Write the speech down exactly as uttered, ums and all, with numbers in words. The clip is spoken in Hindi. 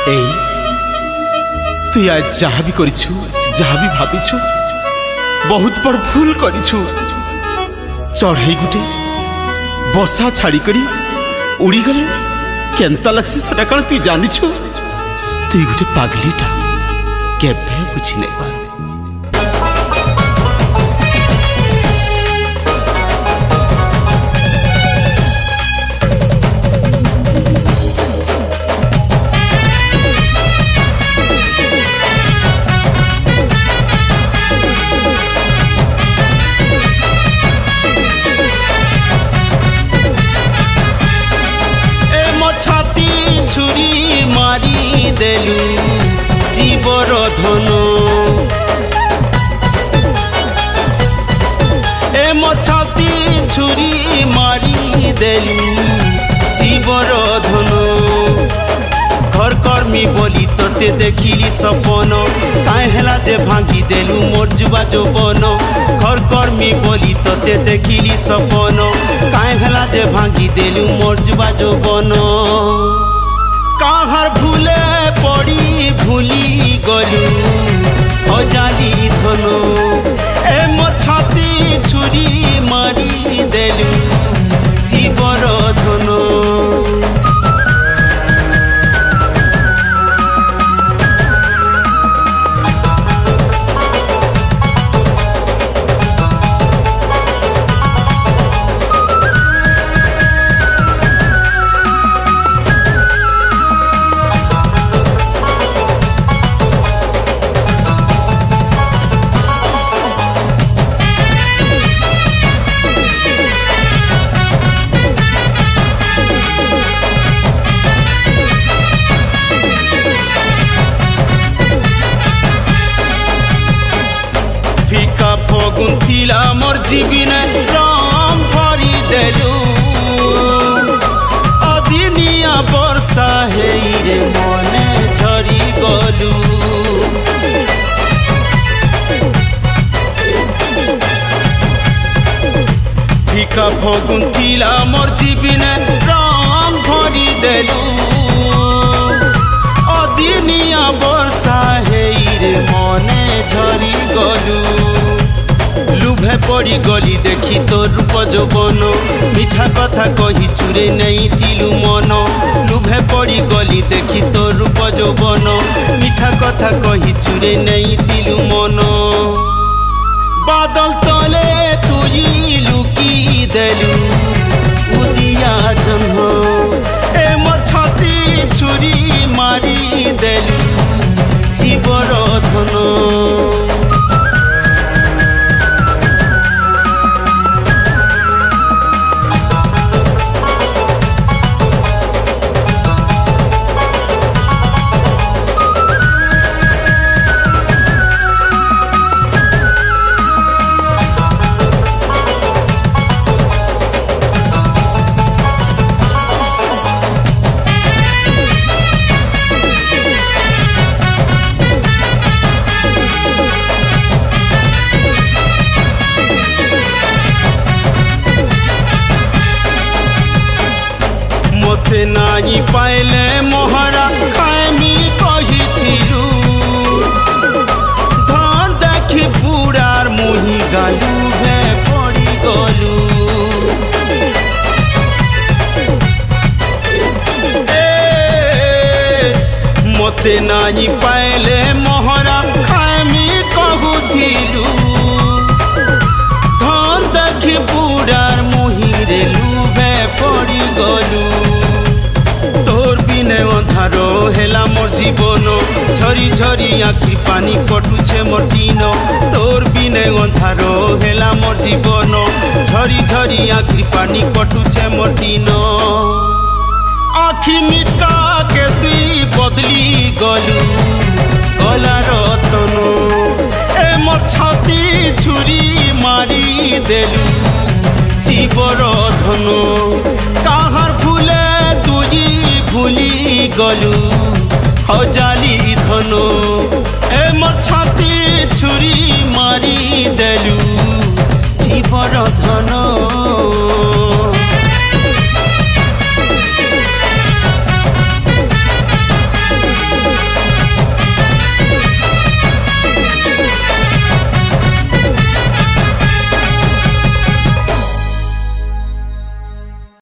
ए तु आज जहाँ भी करिछु जहाँ भी भाविछु बहुत बड़ भूल करिछु। चढ़ई गुटे बसा छाड़ी करी उड़ी गले केंता लगसी सेटा कण तु जानिछु। तु गुटे पागलीटा केबे बुझी नै पार। छुरी मारी देलु जीवर धन ए मो छाती छुरी मारी देलु जीवर धन। घर कर्मी बोली तोते देखिली सपन काहे हेला जे भांगी देलु मोर जुबा जोबन। घर कर्मी बोली तोते देखिली सपन काहे हेला जे भांगी देलु मोर जुबा जोबन। काहर भूले पड़ी भूली गलु अजाली धन ए मो छाती छुरी मारी देलु जीवर धन। फगुंथिला मोर जीविने राम भरी देलु अदिनिया वर्षा हेरे मने झरी गलु। फिका फगुंथिला मोर जीविने राम भरी देलु अदिनिया वर्षा हेरे मने झरी गलु। लुभे पड़ी गली देखी तो रूप जोबन मीठा कथा कही चुरे नहीं तिलु मन। लुभे पड़ी गली देखी तो रूप जोबन मीठा कथा कही चुरे नहीं तिलु मन। बादल तले तुई लुकी देलु उदिया जन्म ए मोर छाती छुरी मारी देलु जीवर धन। मते नाई पाइले मोहरा खाएमी कही थिलु धान देखी बुढ़ार मुही गालू भे पड़ी गलु। ए मते नाई पाइले मोहरा खाएमी कहू थिलु धान देखी बुढ़ार मुही रे लुभे पड़ी गलु। अंधारो हेला मोर जीवन झरी झरी आखि पानी कटुछे मोर दिन। तोर बिने अंधारो हेला मोर जीवन झरी झरी आखि पानी कटुछे मोर दिन। आखि मिटका के तुई बदली गलु गला रतन ए मोर छाती छुरी मारी देलु जीवर धन। काहर भूले तुई भूली गलु अजाली धन ए मोर छाती छुरी मारी देलु जीवर धन।